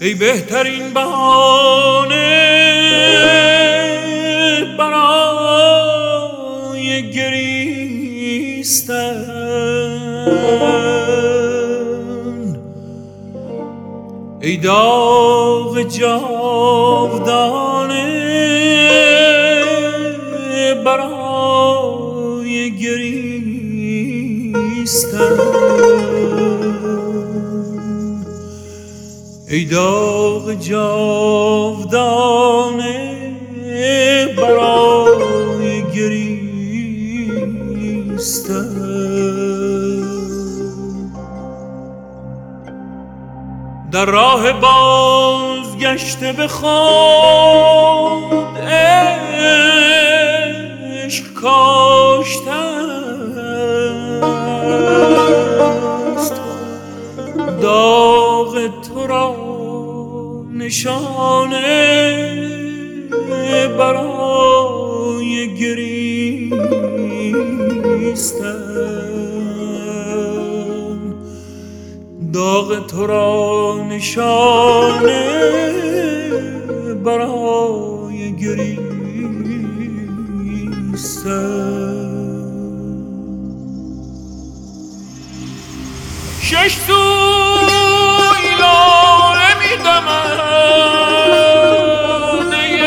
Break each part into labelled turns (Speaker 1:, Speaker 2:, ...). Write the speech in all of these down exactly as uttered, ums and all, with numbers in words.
Speaker 1: ای بهترین بهانه برای گریستن، ای داغ جاودانه برای گریستن، ای داغ جاودانه برای گریستن. در راه بازگشته به خود عشق کاشتن است، داغ تو را نشانه برای گریستن، داغ تو را نشانه برای گریستن. شش سوی لاله می‌دمد، ای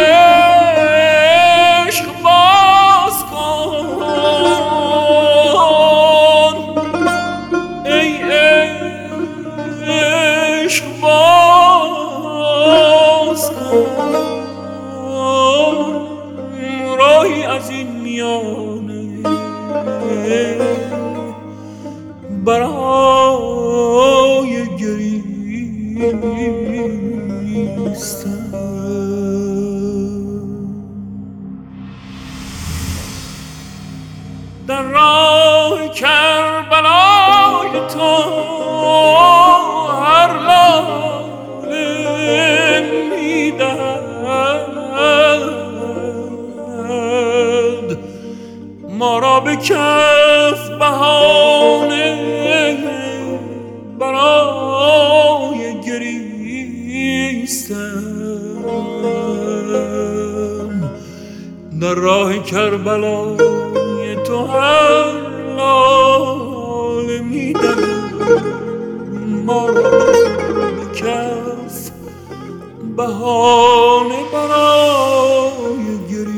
Speaker 1: عشق باز کن، ای عشق باز کن، راهی از این میانه برای گریستن. در راه کربلای تو هر لاله می‌دهد ما را به کف بهانه برای گریستن. در راه کربلای تو هر لاله می‌دهد ما را به کف بهانه برای گریستن.